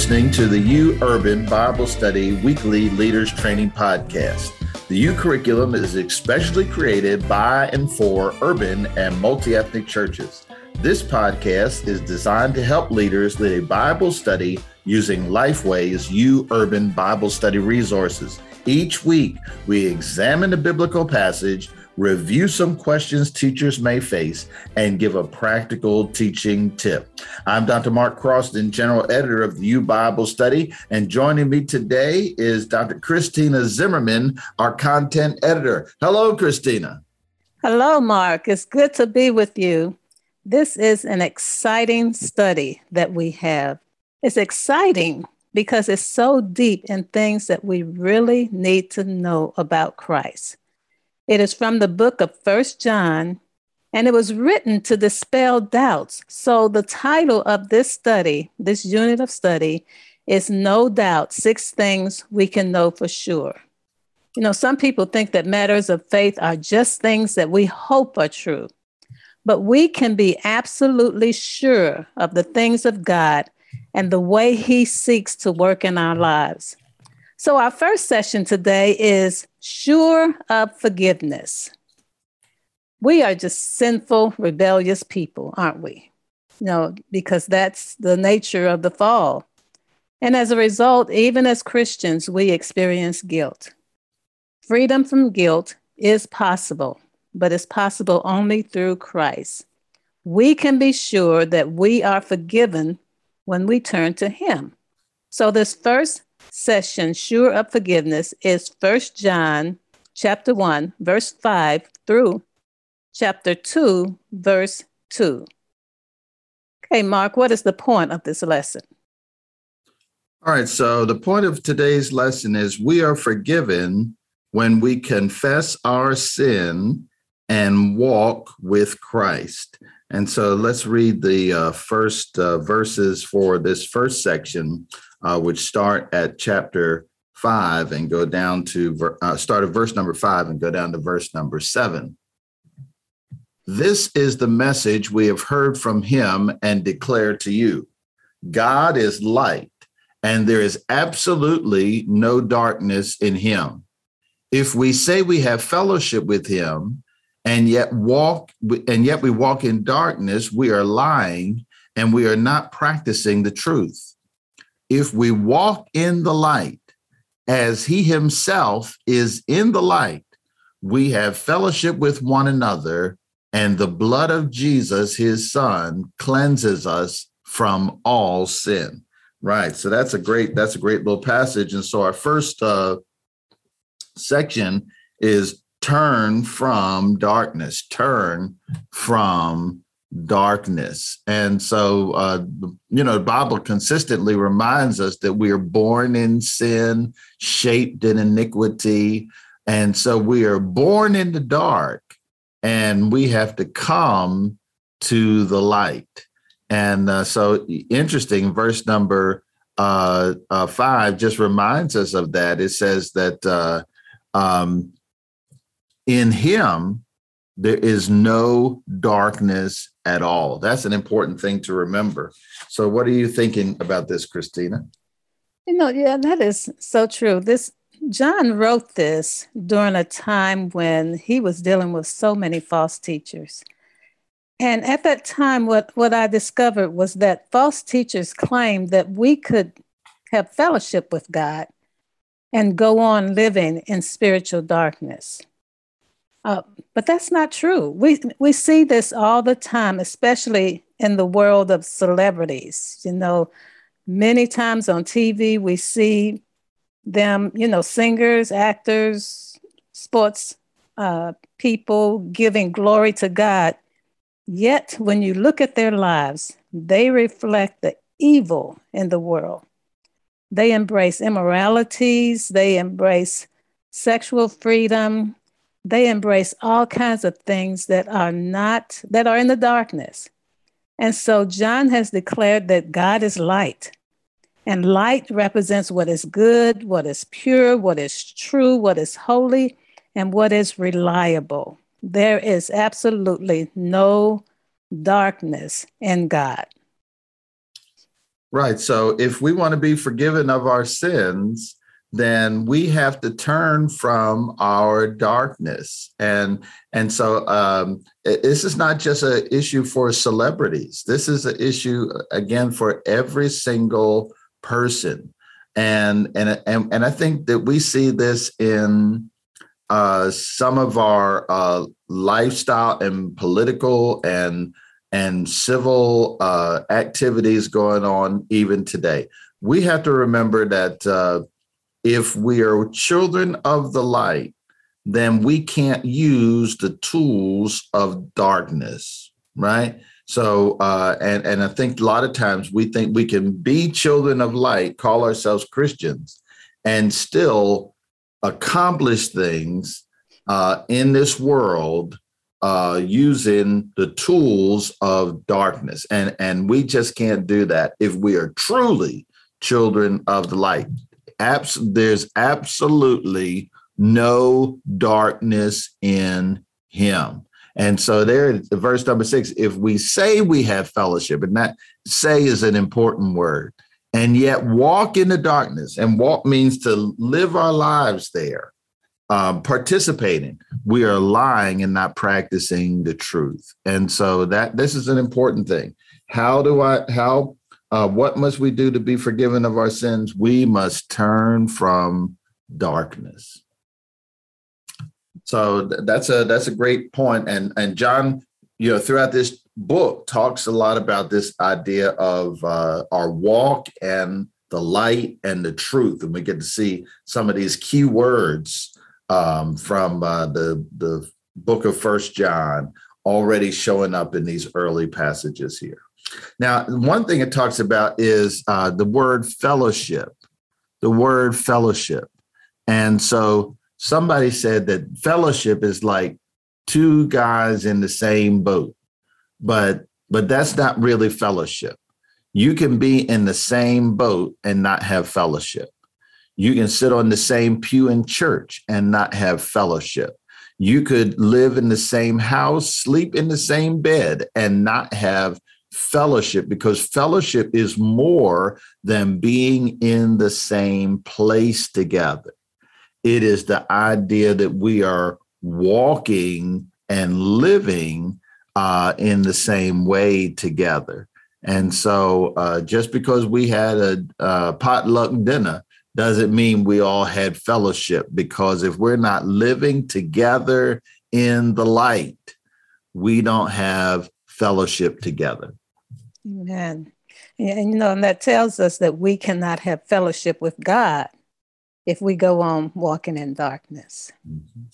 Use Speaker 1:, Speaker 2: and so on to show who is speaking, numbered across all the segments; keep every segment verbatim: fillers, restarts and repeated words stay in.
Speaker 1: listening to the U Urban Bible Study Weekly Leaders Training Podcast. The U curriculum is especially created by and for urban and multi-ethnic churches. This podcast is designed to help leaders lead a Bible study using Lifeway's U Urban Bible Study resources. Each week, we examine a biblical passage, review some questions teachers may face, and give a practical teaching tip. I'm Doctor Mark Croston, General Editor of the U Bible Study, and joining me today is Doctor Christina Zimmerman, our Content Editor. Hello, Christina.
Speaker 2: Hello, Mark. It's good to be with you. This is an exciting study that we have. It's exciting because it's so deep in things that we really need to know about Christ. It is from the book of First John, and it was written to dispel doubts. So the title of this study, this unit of study, is No Doubt, Six Things We Can Know for Sure. You know, some people think that matters of faith are just things that we hope are true, but we can be absolutely sure of the things of God and the way He seeks to work in our lives. So our first session today is Sure of Forgiveness. We are just sinful, rebellious people, aren't we? You know, because that's the nature of the fall. And as a result, even as Christians, we experience guilt. Freedom from guilt is possible, but it's possible only through Christ. We can be sure that we are forgiven when we turn to Him. So this first session, Sure of Forgiveness, is First John chapter one, verse five through chapter two, verse two. Okay, Mark, what is the point of this lesson?
Speaker 1: All right, so the point of today's lesson is we are forgiven when we confess our sin and walk with Christ. And so let's read the uh, first uh, verses for this first section, uh, which start at chapter five and go down to ver- uh, start at verse number five and go down to verse number seven. This is the message we have heard from Him and declare to you. God is light, and there is absolutely no darkness in Him. If we say we have fellowship with Him, and yet walk, and yet we walk in darkness, we are lying, and we are not practicing the truth. If we walk in the light, as He Himself is in the light, we have fellowship with one another, and the blood of Jesus, His Son, cleanses us from all sin. Right. So that's a great, that's a great little passage. And so our first uh, section is turn from darkness, turn from darkness. And so, uh, you know, the Bible consistently reminds us that we are born in sin, shaped in iniquity. And so we are born in the dark, and we have to come to the light. And uh, so interesting, verse number uh, uh, five just reminds us of that. It says that uh, um, in Him, there is no darkness at all. That's an important thing to remember. So what are you thinking about this, Christina?
Speaker 2: You know, yeah, that is so true. This John wrote this during a time when he was dealing with so many false teachers. And at that time, what, what I discovered was that false teachers claimed that we could have fellowship with God and go on living in spiritual darkness. Uh, but that's not true. We we see this all the time, especially in the world of celebrities. You know, many times on T V, we see them, you know, singers, actors, sports uh, people giving glory to God. Yet, when you look at their lives, they reflect the evil in the world. They embrace immoralities. They embrace sexual freedom. They embrace all kinds of things that are not, that are in the darkness. And so John has declared that God is light. And light represents what is good, what is pure, what is true, what is holy, and what is reliable. There is absolutely no darkness in God.
Speaker 1: Right. So if we want to be forgiven of our sins, then we have to turn from our darkness. And and so um, this is not just an issue for celebrities. This is an issue, again, for every single person. And and and, and I think that we see this in uh, some of our uh, lifestyle and political and and civil uh, activities going on even today. We have to remember that uh, if we are children of the light, then we can't use the tools of darkness, right? So, uh, and, and I think a lot of times we think we can be children of light, call ourselves Christians, and still accomplish things uh, in this world Uh, using the tools of darkness. And, and we just can't do that if we are truly children of the light. Abs- there's absolutely no darkness in him. And so there, verse number six, if we say we have fellowship, and that say is an important word, and yet walk in the darkness, and walk means to live our lives there, Um, participating, we are lying and not practicing the truth. And so that this is an important thing. How do I, how, uh, what must we do to be forgiven of our sins? We must turn from darkness. So th- that's a, that's a great point. And, and John, you know, throughout this book talks a lot about this idea of uh, our walk and the light and the truth. And we get to see some of these key words Um, from uh, the, the book of First John already showing up in these early passages here. Now, one thing it talks about is uh, the word fellowship, the word fellowship. And so somebody said that fellowship is like two guys in the same boat, but but that's not really fellowship. You can be in the same boat and not have fellowship. You can sit on the same pew in church and not have fellowship. You could live in the same house, sleep in the same bed, and not have fellowship, because fellowship is more than being in the same place together. It is the idea that we are walking and living uh, in the same way together. And so uh, just because we had a, a potluck dinner doesn't mean we all had fellowship, because if we're not living together in the light, we don't have fellowship together.
Speaker 2: Amen. And, you know, and that tells us that we cannot have fellowship with God if we go on walking in darkness.
Speaker 1: Mm-hmm.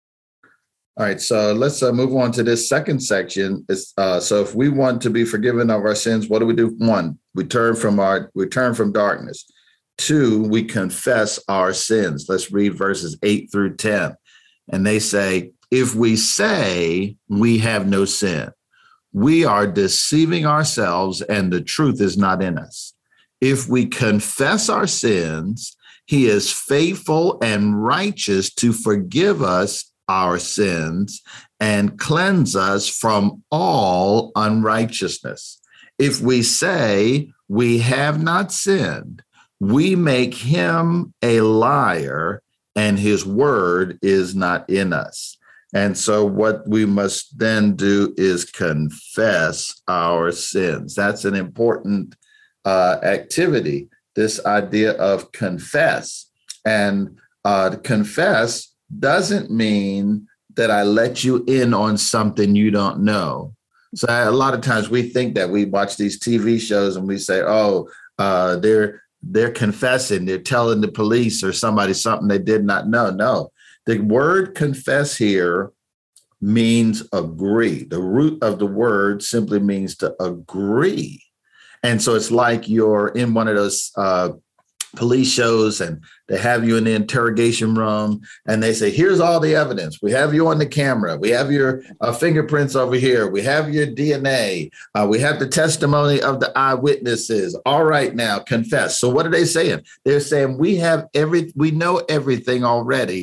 Speaker 1: All right, so let's uh, move on to this second section. It's, uh, so if we want to be forgiven of our sins, what do we do? One, we turn from our we turn from darkness. Two, we confess our sins. Let's read verses eight through ten. And they say, if we say we have no sin, we are deceiving ourselves and the truth is not in us. If we confess our sins, he is faithful and righteous to forgive us our sins and cleanse us from all unrighteousness. If we say we have not sinned, we make him a liar and his word is not in us. And so what we must then do is confess our sins. That's an important uh, activity, this idea of confess. And uh, confess doesn't mean that I let you in on something you don't know. So a lot of times we think that we watch these T V shows and we say, oh, uh, they're they're confessing, they're telling the police or somebody something they did not know. No, the word confess here means agree. The root of the word simply means to agree. And so it's like you're in one of those uh, police shows and they have you in the interrogation room and they say, here's all the evidence. We have you on the camera. We have your uh, fingerprints over here. We have your D N A. Uh, we have the testimony of the eyewitnesses. All right, now confess. So what are they saying? They're saying we have every, we know everything already.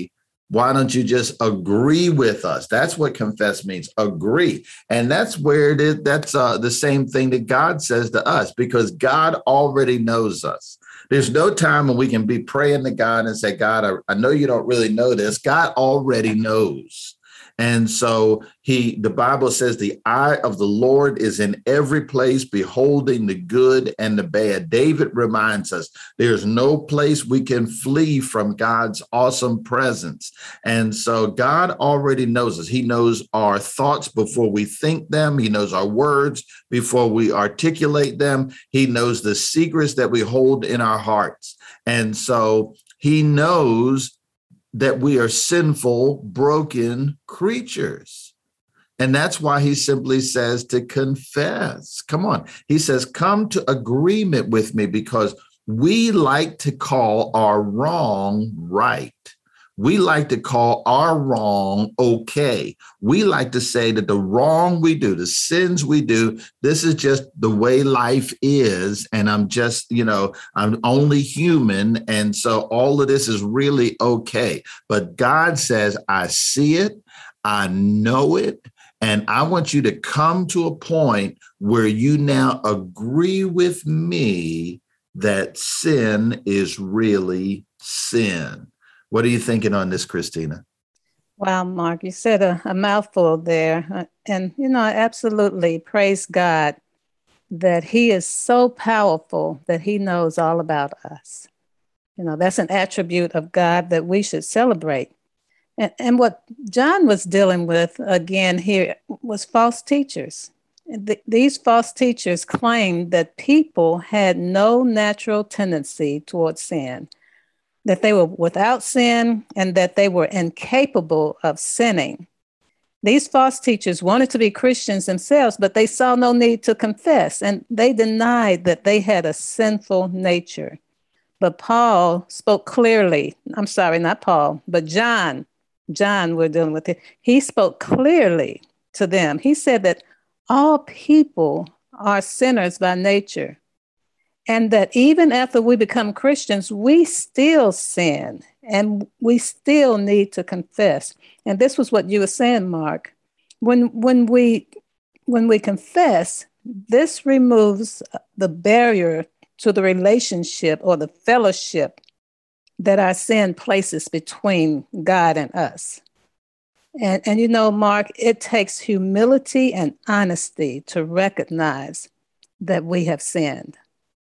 Speaker 1: Why don't you just agree with us? That's what confess means, agree. And that's where it is. That's uh, the same thing that God says to us, because God already knows us. There's no time when we can be praying to God and say, God, I, I know you don't really know this. God already knows. And so he, the Bible says the eye of the Lord is in every place, beholding the good and the bad. David reminds us there's no place we can flee from God's awesome presence. And so God already knows us. He knows our thoughts before we think them. He knows our words before we articulate them. He knows the secrets that we hold in our hearts. And so he knows that we are sinful, broken creatures. And that's why he simply says to confess. Come on. He says, come to agreement with me, because we like to call our wrong right. We like to call our wrong okay. We like to say that the wrong we do, the sins we do, this is just the way life is. And I'm just, you know, I'm only human. And so all of this is really okay. But God says, I see it, I know it, and I want you to come to a point where you now agree with me that sin is really sin. What are you thinking on this, Christina?
Speaker 2: Wow, Mark, you said a, a mouthful there. And, you know, I absolutely praise God that he is so powerful that he knows all about us. You know, that's an attribute of God that we should celebrate. And, and what John was dealing with, again, here was false teachers. The, these false teachers claimed that people had no natural tendency towards sin, that they were without sin, and that they were incapable of sinning. These false teachers wanted to be Christians themselves, but they saw no need to confess, and they denied that they had a sinful nature. But Paul spoke clearly. I'm sorry, not Paul, but John. John, we're dealing with it. He spoke clearly to them. He said that all people are sinners by nature, and that even after we become Christians, we still sin and we still need to confess. And this was what you were saying, Mark. When, when, we, when we confess, this removes the barrier to the relationship or the fellowship that our sin places between God and us. And, and you know, Mark, it takes humility and honesty to recognize that we have sinned.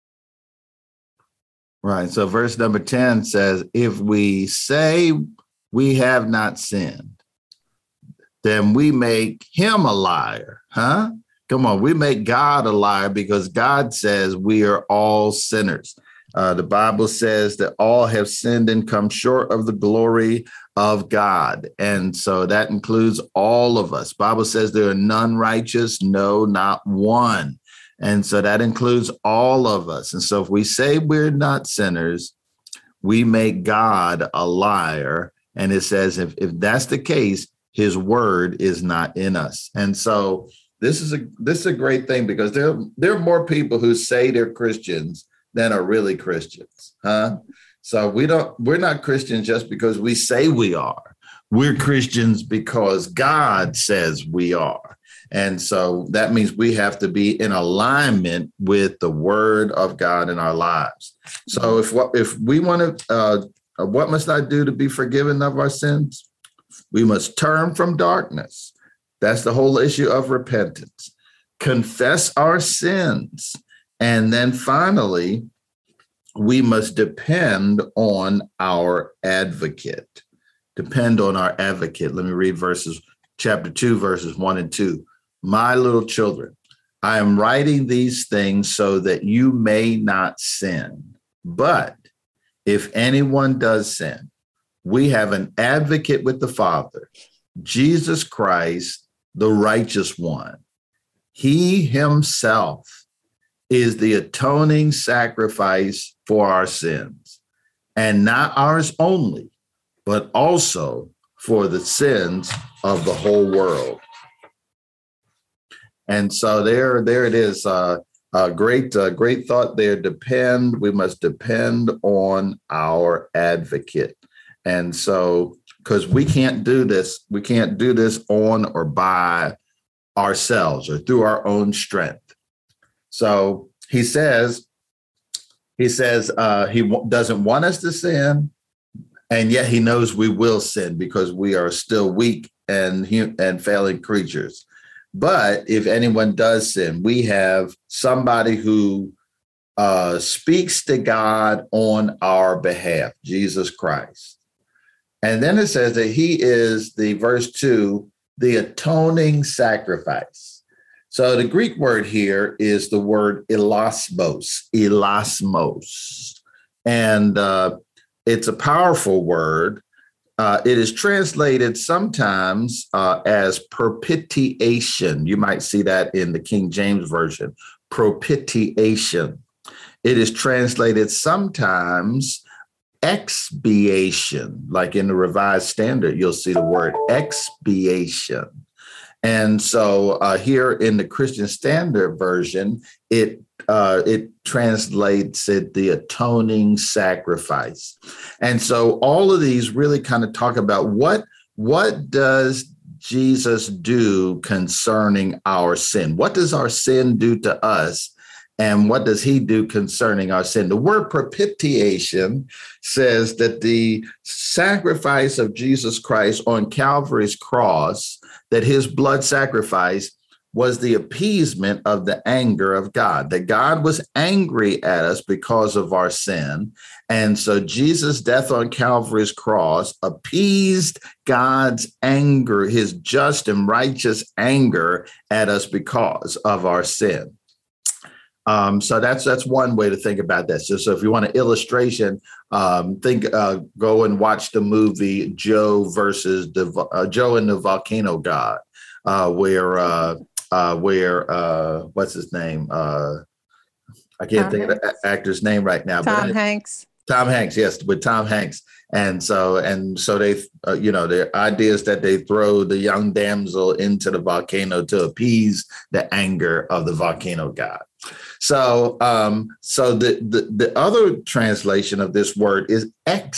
Speaker 1: Right. So verse number ten says, if we say we have not sinned, then we make him a liar. Huh? Come on. We make God a liar, because God says we are all sinners. Uh, the Bible says that all have sinned and come short of the glory of God. And so that includes all of us. Bible says there are none righteous, no, not one. And so that includes all of us. And so if we say we're not sinners, we make God a liar. And it says if, if that's the case, his word is not in us. And so this is a this is a great thing, because there, there are more people who say they're Christians than are really Christians. Huh? So we don't we're not Christians just because we say we are. We're Christians because God says we are. And so that means we have to be in alignment with the word of God in our lives. So if if we want to, uh, what must I do to be forgiven of our sins? We must turn from darkness. That's the whole issue of repentance. Confess our sins. And then finally, we must depend on our advocate. Depend on our advocate. Let me read verses, chapter two, verses one and two. My little children, I am writing these things so that you may not sin. But if anyone does sin, we have an advocate with the Father, Jesus Christ, the righteous one. He himself is the atoning sacrifice for our sins, and not ours only, but also for the sins of the whole world. And so there, there it is. Uh, a great, uh, great thought there. Depend. We must depend on our advocate. And so because we can't do this. We can't do this on or by ourselves or through our own strength. So he says, he says uh, he w- doesn't want us to sin, and yet he knows we will sin because we are still weak and and failing creatures. But if anyone does sin, we have somebody who uh, speaks to God on our behalf, Jesus Christ. And then it says that he is the verse two, the atoning sacrifice. So the Greek word here is the word elasmos, elasmos. And uh, it's a powerful word. Uh, it is translated sometimes uh, as propitiation. You might see that in the King James Version, propitiation. It is translated sometimes expiation, like in the Revised Standard, you'll see the word expiation. And so uh, here in the Christian Standard Version, it uh, it translates it the atoning sacrifice. And so all of these really kind of talk about what, what does Jesus do concerning our sin? What does our sin do to us? And what does he do concerning our sin? The word propitiation says that the sacrifice of Jesus Christ on Calvary's cross, that his blood sacrifice was the appeasement of the anger of God, that God was angry at us because of our sin. And so Jesus' death on Calvary's cross appeased God's anger, his just and righteous anger at us because of our sin. Um, so that's that's one way to think about this. So, so if you want an illustration, um, think uh, go and watch the movie Joe versus the uh, Joe and the Volcano God, uh, where uh, uh, where uh, what's his name? Uh, I can't Tom think Hanks. Of the actor's name right now.
Speaker 2: Tom
Speaker 1: but
Speaker 2: Hanks.
Speaker 1: Tom Hanks, yes, with Tom Hanks. And so and so they, uh, you know, the idea is that they throw the young damsel into the volcano to appease the anger of the volcano god. So, um, so the, the the other translation of this word is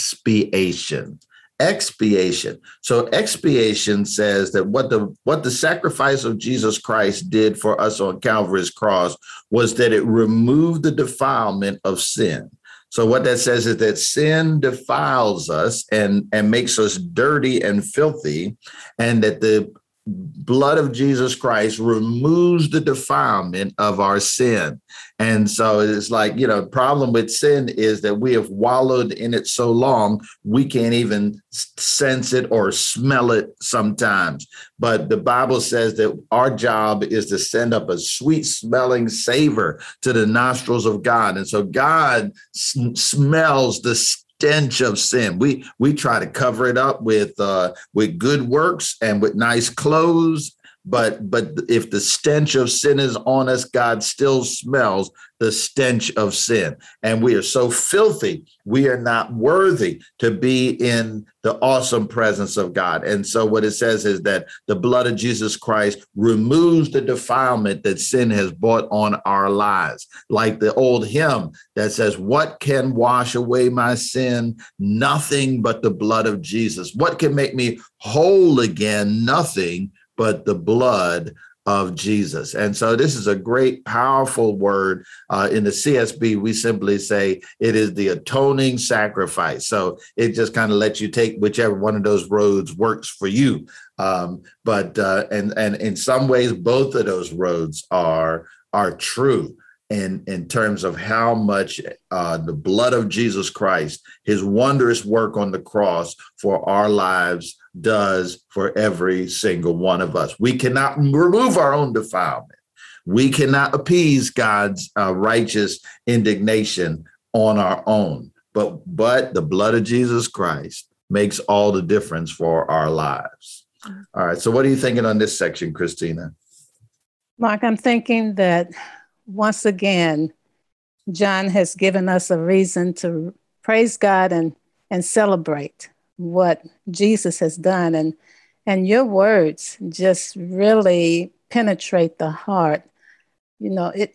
Speaker 1: expiation. Expiation. So expiation says that what the what the sacrifice of Jesus Christ did for us on Calvary's cross was that it removed the defilement of sin. So what that says is that sin defiles us and, and makes us dirty and filthy, and that the blood of Jesus Christ removes the defilement of our sin. And so it's like, you know, the problem with sin is that we have wallowed in it so long, we can't even sense it or smell it sometimes. But the Bible says that our job is to send up a sweet smelling savor to the nostrils of God. And so God sm- smells the stench of sin. We we try to cover it up with uh, with good works and with nice clothes, but but if the stench of sin is on us, God still smells the stench of sin. And we are so filthy, we are not worthy to be in the awesome presence of God. And so what it says is that the blood of Jesus Christ removes the defilement that sin has brought on our lives. Like the old hymn that says, "What can wash away my sin? Nothing but the blood of Jesus. What can make me whole again? Nothing but the blood of Jesus." And so this is a great, powerful word. Uh, in the C S B, we simply say it is the atoning sacrifice. So it just kind of lets you take whichever one of those roads works for you. Um, but uh, and and in some ways, both of those roads are are true in in terms of how much uh, the blood of Jesus Christ, his wondrous work on the cross for our lives, does for every single one of us. We cannot remove our own defilement. We cannot appease God's uh, righteous indignation on our own. But, but the blood of Jesus Christ makes all the difference for our lives. All right. So what are you thinking on this section, Christina?
Speaker 2: Mark, I'm thinking that once again, John has given us a reason to praise God and, and celebrate what Jesus has done. And, and your words just really penetrate the heart. You know, it,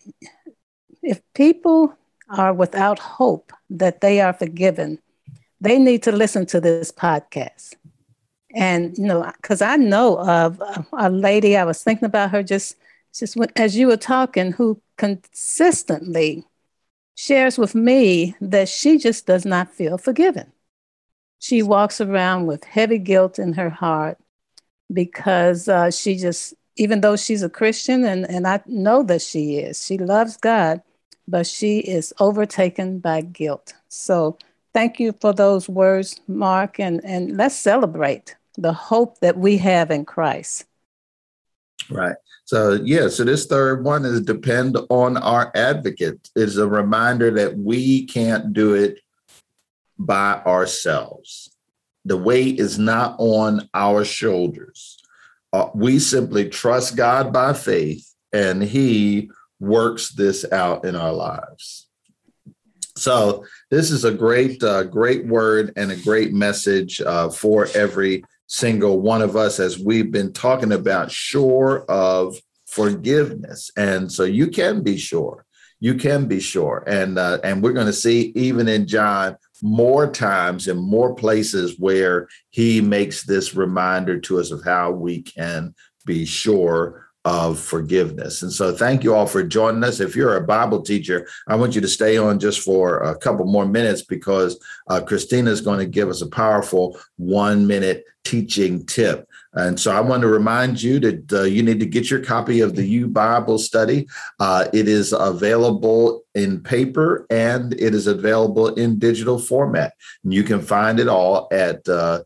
Speaker 2: if people are without hope that they are forgiven, they need to listen to this podcast. And, you know, because I know of a, a lady, I was thinking about her just, just when, as you were talking, who consistently shares with me that she just does not feel forgiven. She walks around with heavy guilt in her heart because uh, she just, even though she's a Christian, and, and I know that she is, she loves God, but she is overtaken by guilt. So thank you for those words, Mark, and, and let's celebrate the hope that we have in Christ.
Speaker 1: Right. So, yeah, so this third one is depend on our advocate. It's a reminder that we can't do it by ourselves. The weight is not on our shoulders. Uh, we simply trust God by faith, and he works this out in our lives. So this is a great, uh, great word and a great message uh, for every single one of us, as we've been talking about sure of forgiveness. And so you can be sure, you can be sure. And, uh, and we're going to see even in John more times and more places where he makes this reminder to us of how we can be sure of forgiveness. And so thank you all for joining us. If you're a Bible teacher, I want you to stay on just for a couple more minutes, because uh, Christina is going to give us a powerful one minute teaching tip. And so I want to remind you that uh, you need to get your copy of the U Bible Study. Uh, it is available in paper and it is available in digital format. And you can find it all at uh,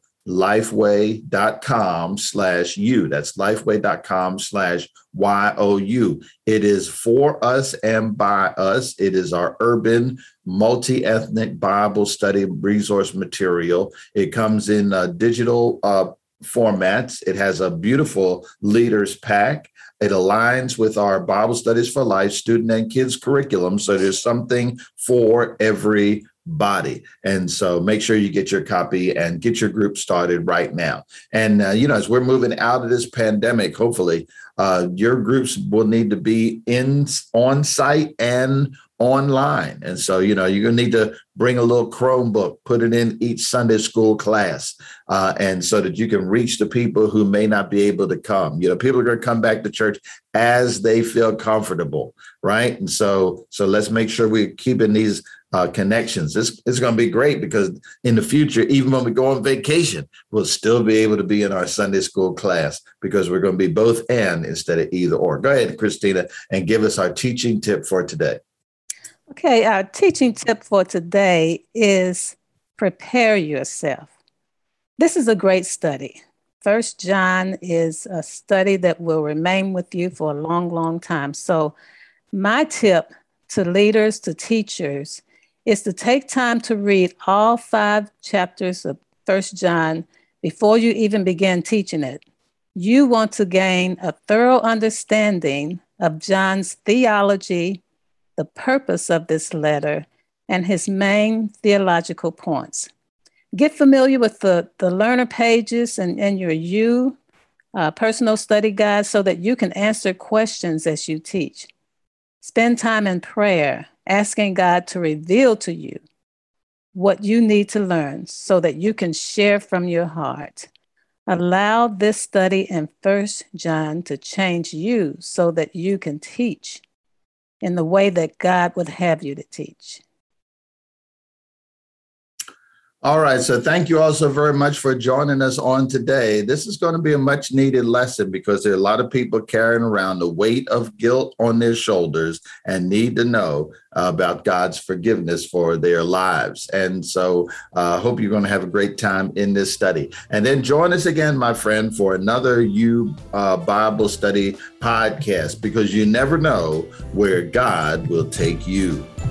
Speaker 1: lifeway.com slash you. That's lifeway.com slash Y O U. It is for us and by us. It is our urban multi-ethnic Bible study resource material. It comes in uh, digital uh, formats. It has a beautiful leaders pack. It aligns with our Bible Studies for Life student and kids curriculum. So there's something for every body. And so make sure you get your copy and get your group started right now. And, uh, you know, as we're moving out of this pandemic, hopefully uh, your groups will need to be in on site and online. And so, you know, you're going to need to bring a little Chromebook, put it in each Sunday school class, uh, and so that you can reach the people who may not be able to come. You know, people are going to come back to church as they feel comfortable, right? And so, so let's make sure we're keeping these uh, connections. This it's going to be great, because in the future, even when we go on vacation, we'll still be able to be in our Sunday school class, because we're going to be both and instead of either or. Go ahead, Christina, and give us our teaching tip for today.
Speaker 2: Okay, our teaching tip for today is prepare yourself. This is a great study. First John is a study that will remain with you for a long, long time. So my tip to leaders, to teachers, is to take time to read all five chapters of First John before you even begin teaching it. You want to gain a thorough understanding of John's theology, the purpose of this letter, and his main theological points. Get familiar with the, the learner pages and, and your U uh, personal study guide, so that you can answer questions as you teach. Spend time in prayer, asking God to reveal to you what you need to learn so that you can share from your heart. Allow this study in First John to change you so that you can teach in the way that God would have you to teach.
Speaker 1: All right. So thank you all so very much for joining us on today. This is going to be a much needed lesson, because there are a lot of people carrying around the weight of guilt on their shoulders and need to know uh, about God's forgiveness for their lives. And so I uh, hope you're going to have a great time in this study. And then join us again, my friend, for another U uh, Bible Study podcast, because you never know where God will take you.